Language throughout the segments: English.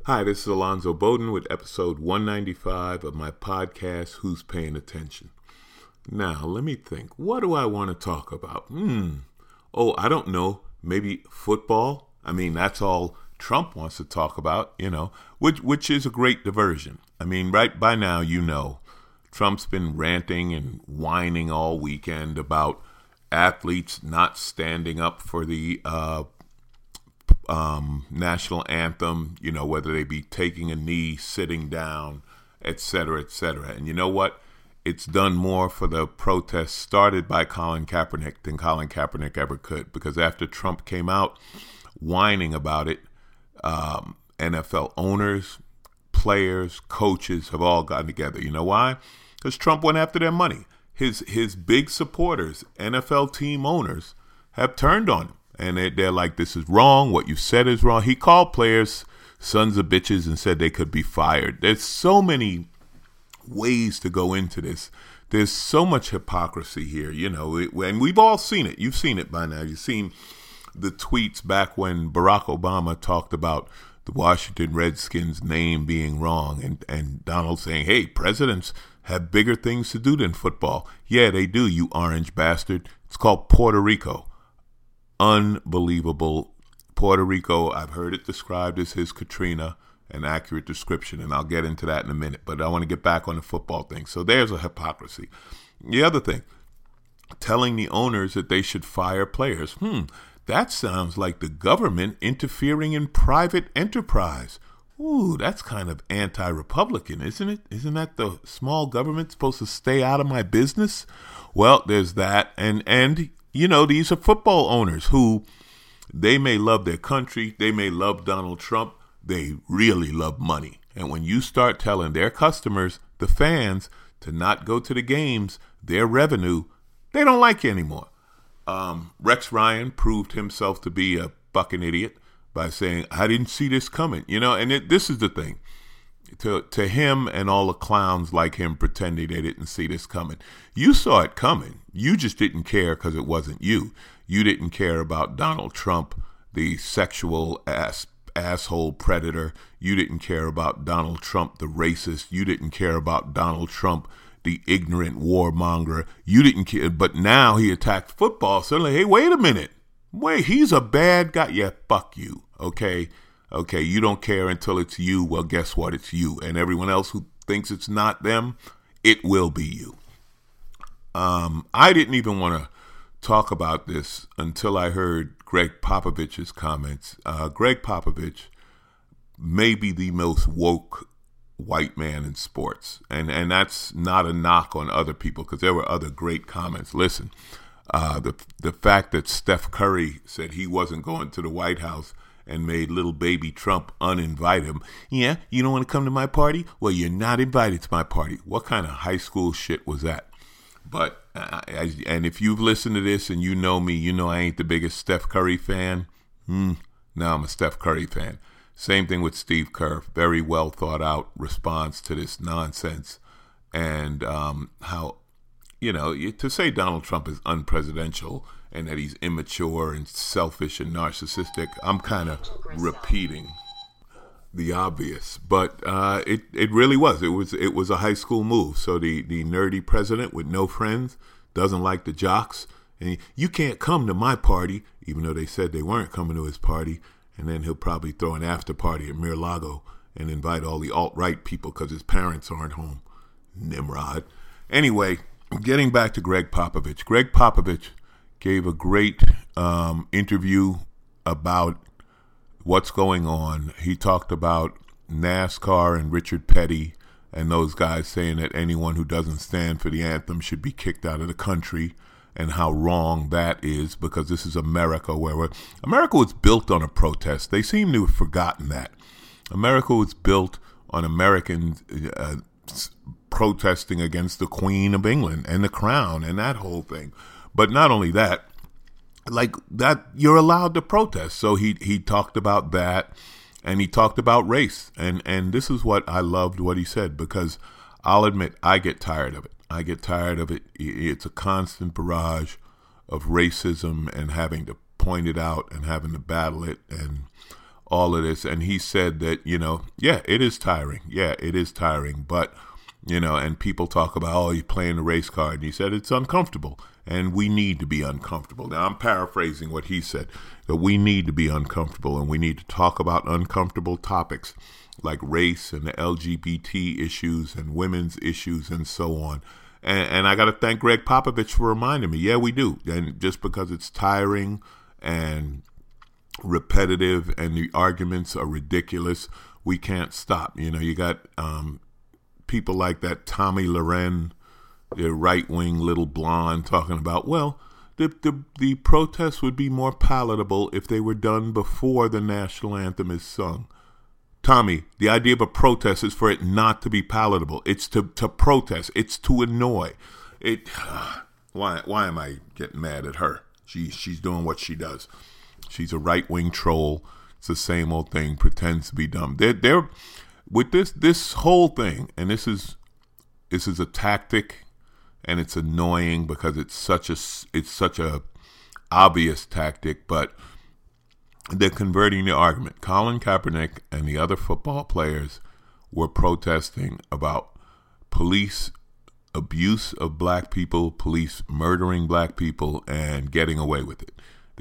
Hi, this is Alonzo Bowden with episode 195 of my podcast, Who's Paying Attention? Now, let me think. What do I want to talk about? I don't know. Maybe football? I mean, that's all Trump wants to talk about, which is a great diversion. I mean, right by now, Trump's been ranting and whining all weekend about athletes not standing up for the national anthem, whether they be taking a knee, sitting down, et cetera, et cetera. And you know what? It's done more for the protests started by Colin Kaepernick than Colin Kaepernick ever could. Because after Trump came out whining about it, NFL owners, players, coaches have all gotten together. You know why? Because Trump went after their money. His big supporters, NFL team owners, have turned on him. And they're like, this is wrong. What you said is wrong. He called players sons of bitches and said they could be fired. There's so many ways to go into this. There's so much hypocrisy here, and we've all seen it. You've seen it by now. You've seen the tweets back when Barack Obama talked about the Washington Redskins name being wrong and Donald saying, hey, presidents have bigger things to do than football. Yeah, they do, you orange bastard. It's called Puerto Rico. Unbelievable. Puerto Rico, I've heard it described as his Katrina, an accurate description, and I'll get into that in a minute. But I want to get back on the football thing. So there's a hypocrisy. The other thing, telling the owners that they should fire players. That sounds like the government interfering in private enterprise. Ooh, that's kind of anti-Republican, isn't it? Isn't that the small government supposed to stay out of my business? Well, there's that. And these are football owners who, they may love their country, they may love Donald Trump, they really love money. And when you start telling their customers, the fans, to not go to the games, their revenue, they don't like you anymore. Rex Ryan proved himself to be a fucking idiot by saying, I didn't see this coming. This is the thing. To him and all the clowns like him pretending they didn't see this coming. You saw it coming. You just didn't care because it wasn't you. You didn't care about Donald Trump, the sexual asshole predator. You didn't care about Donald Trump, the racist. You didn't care about Donald Trump, the ignorant warmonger. You didn't care. But now he attacked football. Suddenly, hey, wait a minute. Wait, he's a bad guy. Yeah, fuck you. Okay, you don't care until it's you. Well, guess what? It's you. And everyone else who thinks it's not them, it will be you. I didn't even want to talk about this until I heard Greg Popovich's comments. Greg Popovich may be the most woke white man in sports. And that's not a knock on other people, because there were other great comments. Listen, the fact that Steph Curry said he wasn't going to the White House and made little baby Trump uninvite him. Yeah, you don't want to come to my party? Well, you're not invited to my party. What kind of high school shit was that? But, and if you've listened to this and you know me, you know I ain't the biggest Steph Curry fan. Now I'm a Steph Curry fan. Same thing with Steve Kerr. Very well thought out response to this nonsense. And how, to say Donald Trump is unpresidential and that he's immature and selfish and narcissistic, I'm kind of repeating the obvious. But it really was. It was a high school move. So the nerdy president with no friends doesn't like the jocks. And you can't come to my party, even though they said they weren't coming to his party. And then he'll probably throw an after party at Mar-a-Lago and invite all the alt-right people because his parents aren't home. Nimrod. Anyway, getting back to Greg Popovich. Greg Popovich gave a great interview about what's going on. He talked about NASCAR and Richard Petty and those guys saying that anyone who doesn't stand for the anthem should be kicked out of the country, and how wrong that is, because this is America, where America was built on a protest. They seem to have forgotten that. America was built on Americans protesting against the Queen of England and the Crown and that whole thing. But not only that, like that, you're allowed to protest. So he talked about that, and he talked about race. And this is what I loved what he said, because I'll admit I get tired of it. I get tired of it. It's a constant barrage of racism and having to point it out and having to battle it and all of this, and he said that, yeah, it is tiring. Yeah, it is tiring, but, and people talk about, oh, you're playing the race card, and he said it's uncomfortable, and we need to be uncomfortable. Now, I'm paraphrasing what he said, that we need to be uncomfortable, and we need to talk about uncomfortable topics like race and the LGBT issues and women's issues and so on. And I got to thank Greg Popovich for reminding me, yeah, we do. And just because it's tiring and repetitive and the arguments are ridiculous, we can't stop. You got people like that Tommy Loren, the right-wing little blonde, talking about, well, the protests would be more palatable if they were done before the national anthem is sung. Tommy, the idea of a protest is for it not to be palatable. It's to protest. It's to annoy. Why am I getting mad at her? She's doing what she does. She's a right-wing troll. It's the same old thing. Pretends to be dumb. They're with this whole thing, and this is a tactic, and it's annoying because it's such a obvious tactic, but they're converting the argument. Colin Kaepernick and the other football players were protesting about police abuse of black people, police murdering black people, and getting away with it.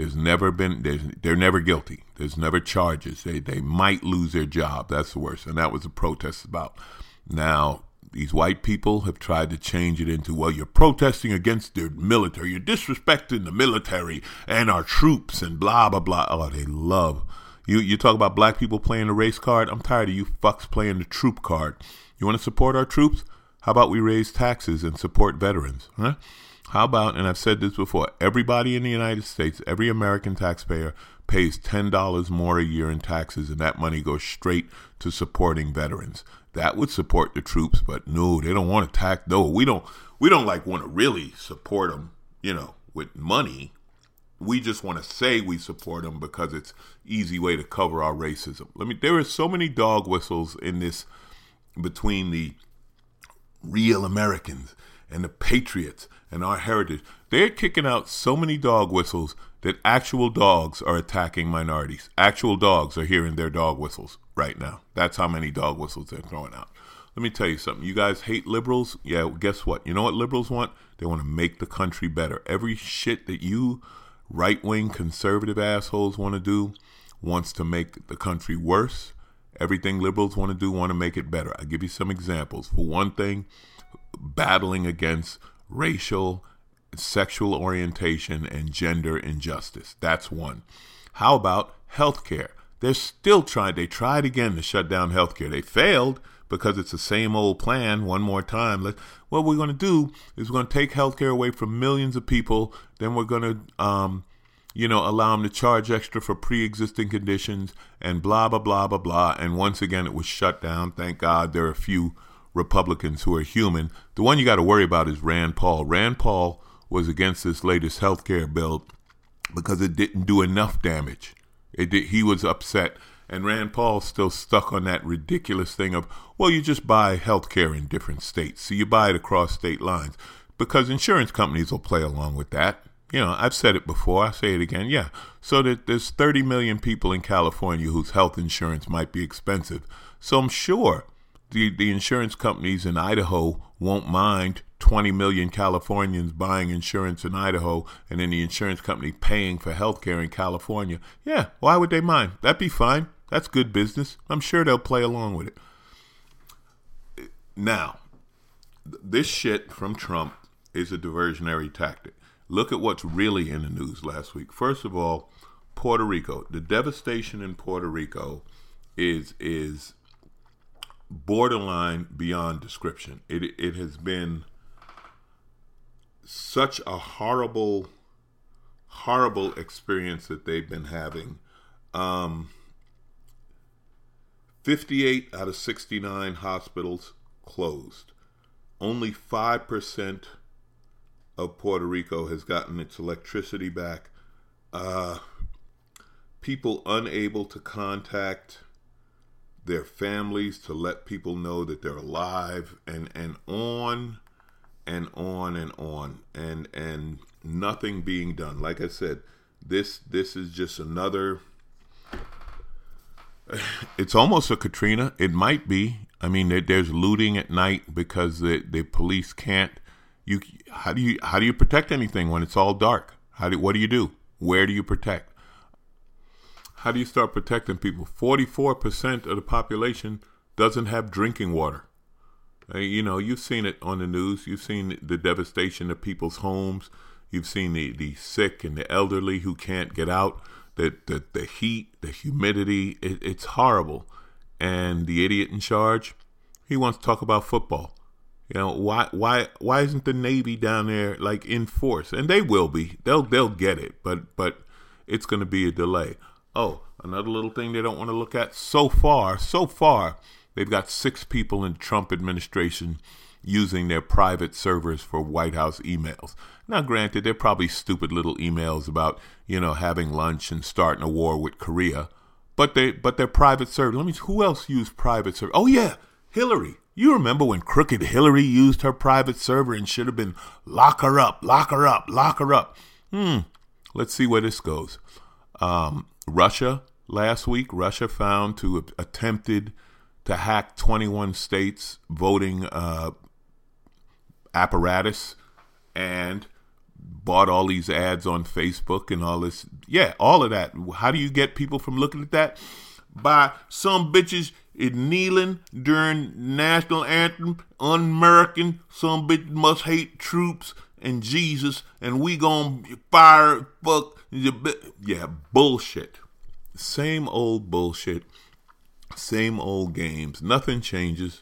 They're never guilty. There's never charges. They might lose their job. That's the worst. And that was the protest about. Now, these white people have tried to change it into, well, you're protesting against the military. You're disrespecting the military and our troops and blah, blah, blah. Oh, they love. You talk about black people playing the race card. I'm tired of you fucks playing the troop card. You want to support our troops? How about we raise taxes and support veterans? Huh? How about, and I've said this before, everybody in the United States, every American taxpayer pays $10 more a year in taxes, and that money goes straight to supporting veterans. That would support the troops, but no, they don't want to tax. No, we don't like want to really support them, with money. We just want to say we support them because it's easy way to cover our racism. There are so many dog whistles in this between the real Americans and the patriots and our heritage. They're kicking out so many dog whistles that actual dogs are attacking minorities. Actual dogs are hearing their dog whistles right now. That's how many dog whistles they're throwing out. Let me tell you something. You guys hate liberals? Yeah, guess what? You know what liberals want? They want to make the country better. Every shit that you right-wing conservative assholes want to do wants to make the country worse. Everything liberals want to do want to make it better. I'll give you some examples. For one thing, battling against racial, sexual orientation, and gender injustice. That's one. How about healthcare? They're still trying. They tried again to shut down healthcare. They failed because it's the same old plan one more time. What we're going to do is we're going to take healthcare away from millions of people. Then we're going to, allow them to charge extra for pre-existing conditions and blah, blah, blah, blah, blah. And once again, it was shut down. Thank God there are a few Republicans who are human. The one you got to worry about is Rand Paul. Rand Paul was against this latest healthcare bill because it didn't do enough damage. He was upset, and Rand Paul's still stuck on that ridiculous thing of, well, you just buy healthcare in different states, so you buy it across state lines, because insurance companies will play along with that. I've said it before, I say it again, yeah. So that there's 30 million people in California whose health insurance might be expensive. So I'm sure the insurance companies in Idaho won't mind 20 million Californians buying insurance in Idaho and then the insurance company paying for health care in California. Yeah, why would they mind? That'd be fine. That's good business. I'm sure they'll play along with it. Now, this shit from Trump is a diversionary tactic. Look at what's really in the news last week. First of all, Puerto Rico. The devastation in Puerto Rico is borderline beyond description. It has been such a horrible experience that they've been having. 58 out of 69 hospitals closed. Only 5% of Puerto Rico has gotten its electricity back. People unable to contact their families to let people know that they're alive, and on and on and on, and nothing being done. Like I said, this is just another It's almost a Katrina. It might be. I mean, there's looting at night because the police can't. You how do you protect anything when it's all dark? What do you do? Where do you protect? How do you start protecting people? 44% of the population doesn't have drinking water. You've seen it on the news. You've seen the devastation of people's homes. You've seen the sick and the elderly who can't get out. The heat, the humidity, it's horrible. And the idiot in charge, he wants to talk about football. Why isn't the Navy down there like in force? And they will be. They'll get it, but it's going to be a delay. Oh, another little thing they don't want to look at. So far, they've got 6 people in the Trump administration using their private servers for White House emails. Now, granted, they're probably stupid little emails about, having lunch and starting a war with Korea, but they're private servers. Who else used private server? Oh yeah, Hillary. You remember when crooked Hillary used her private server and should have been lock her up. Let's see where this goes. Russia last week, Russia found to have attempted to hack 21 states voting apparatus and bought all these ads on Facebook and all this. Yeah, all of that. How do you get people from looking at that? By some bitches kneeling during national anthem, un-American, some bitch must hate troops and Jesus, and we gonna fire, fuck. Yeah, bullshit. Same old bullshit. Same old games. Nothing changes.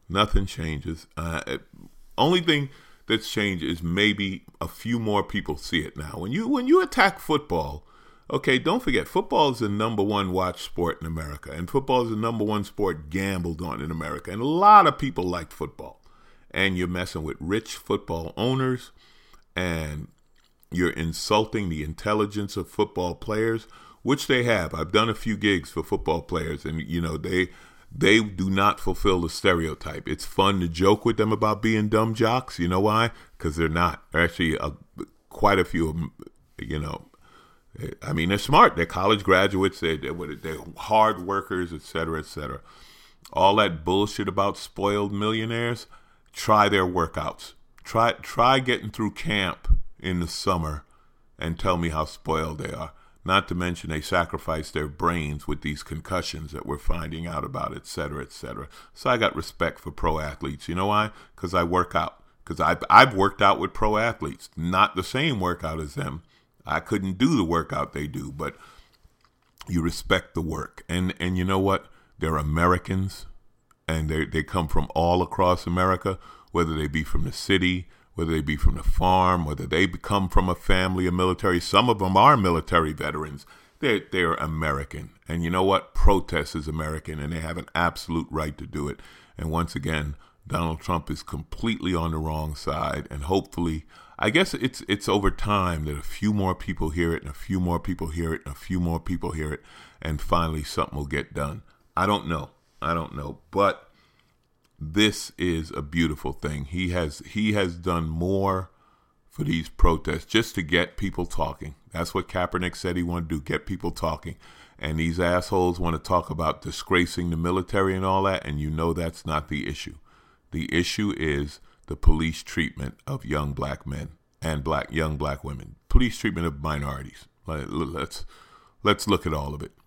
Only thing that's changed is maybe a few more people see it now. When you attack football, okay, don't forget, football is the number one watched sport in America, and football is the number one sport gambled on in America, and a lot of people like football. And you're messing with rich football owners, and you're insulting the intelligence of football players, which they have. I've done a few gigs for football players, and they do not fulfill the stereotype. It's fun to joke with them about being dumb jocks. You know why? Because they're not. Actually, quite a few of them, they're smart. They're college graduates. They're hard workers, et cetera, et cetera. All that bullshit about spoiled millionaires, try their workouts. Try getting through camp in the summer and tell me how spoiled they are. Not to mention they sacrifice their brains with these concussions that we're finding out about, et cetera, et cetera. So I got respect for pro athletes. You know why? Because I work out. Because I've worked out with pro athletes. Not the same workout as them. I couldn't do the workout they do, but you respect the work. And you know what? They're Americans, and they come from all across America, whether they be from the city, whether they be from the farm, whether they come from a family of military. Some of them are military veterans. They're American. And you know what? Protest is American, and they have an absolute right to do it. And once again, Donald Trump is completely on the wrong side. And hopefully, I guess it's over time that a few more people hear it, and a few more people hear it, and a few more people hear it, and finally something will get done. I don't know. But this is a beautiful thing. He has done more for these protests just to get people talking. That's what Kaepernick said he wanted to do, get people talking. And these assholes want to talk about disgracing the military and all that, and that's not the issue. The issue is the police treatment of young black men and young black women. Police treatment of minorities. Let's look at all of it.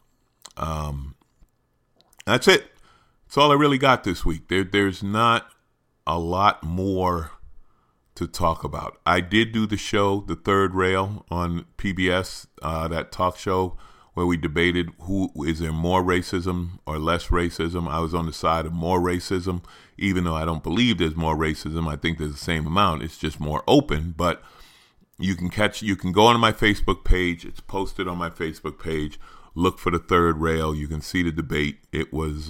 That's it. That's all I really got this week. There's not a lot more to talk about. I did do the show, The Third Rail, on PBS, that talk show where we debated is there more racism or less racism. I was on the side of more racism, even though I don't believe there's more racism. I think there's the same amount. It's just more open. But you can go on my Facebook page. It's posted on my Facebook page. Look for The Third Rail. You can see the debate. It was,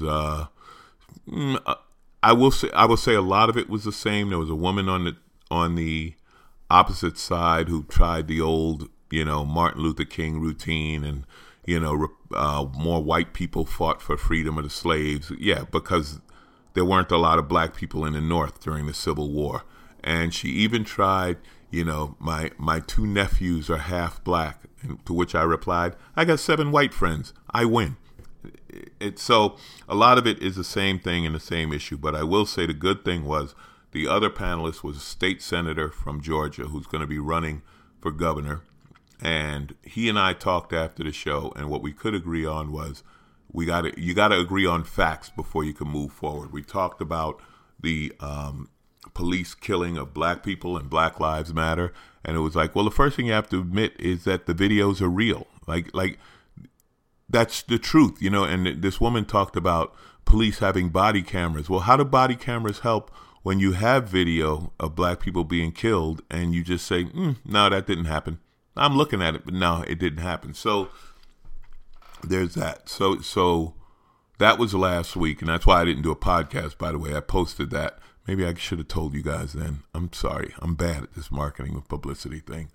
I will say a lot of it was the same. There was a woman on the opposite side who tried the old, Martin Luther King routine, and more white people fought for freedom of the slaves. Yeah, because there weren't a lot of black people in the North during the Civil War. And she even tried, my 2 nephews are half black. And to which I replied, I got 7 white friends. I win. So a lot of it is the same thing and the same issue. But I will say the good thing was the other panelist was a state senator from Georgia who's going to be running for governor. And he and I talked after the show, and what we could agree on was you got to agree on facts before you can move forward. We talked about the police killing of black people and Black Lives Matter, and it was like, well, the first thing you have to admit is that the videos are real. Like that's the truth, you know. And this woman talked about police having body cameras. Well, how do body cameras help when you have video of black people being killed and you just say, no, that didn't happen? I'm looking at it, but no, it didn't happen. So there's that. So that was last week, and that's why I didn't do a podcast, by the way. I posted that. Maybe I should have told you guys then. I'm sorry. I'm bad at this marketing and publicity thing.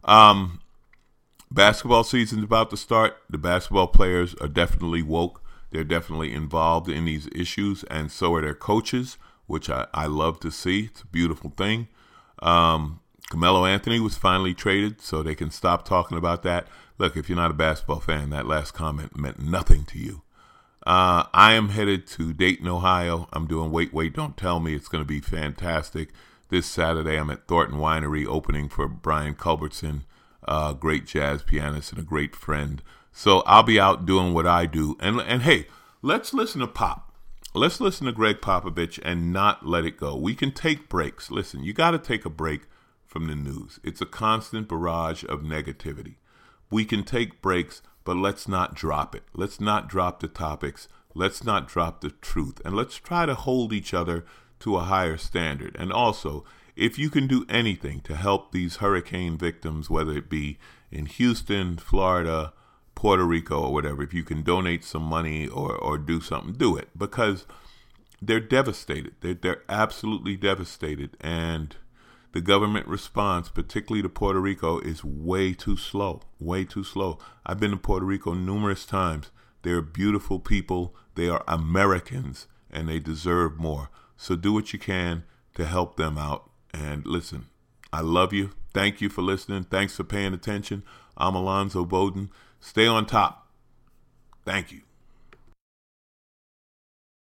Basketball season's about to start. The basketball players are definitely woke. They're definitely involved in these issues, and so are their coaches, which I love to see. It's a beautiful thing. Carmelo Anthony was finally traded, so they can stop talking about that. Look, if you're not a basketball fan, that last comment meant nothing to you. I am headed to Dayton, Ohio. I'm doing Wait, Don't Tell Me. It's going to be fantastic. This Saturday, I'm at Thornton Winery opening for Brian Culbertson, a great jazz pianist and a great friend. So I'll be out doing what I do. And hey, let's listen to Pop. Let's listen to Greg Popovich and not let it go. We can take breaks. Listen, you got to take a break from the news. It's a constant barrage of negativity. We can take breaks, but let's not drop it. Let's not drop the topics. Let's not drop the truth. And let's try to hold each other to a higher standard. And also, if you can do anything to help these hurricane victims, whether it be in Houston, Florida, Puerto Rico, or whatever, if you can donate some money or do something, do it. Because they're devastated. They're absolutely devastated. And the government response, particularly to Puerto Rico, is way too slow. Way too slow. I've been to Puerto Rico numerous times. They're beautiful people. They are Americans, and they deserve more. So do what you can to help them out. And listen, I love you. Thank you for listening. Thanks for paying attention. I'm Alonzo Bowden. Stay on top. Thank you.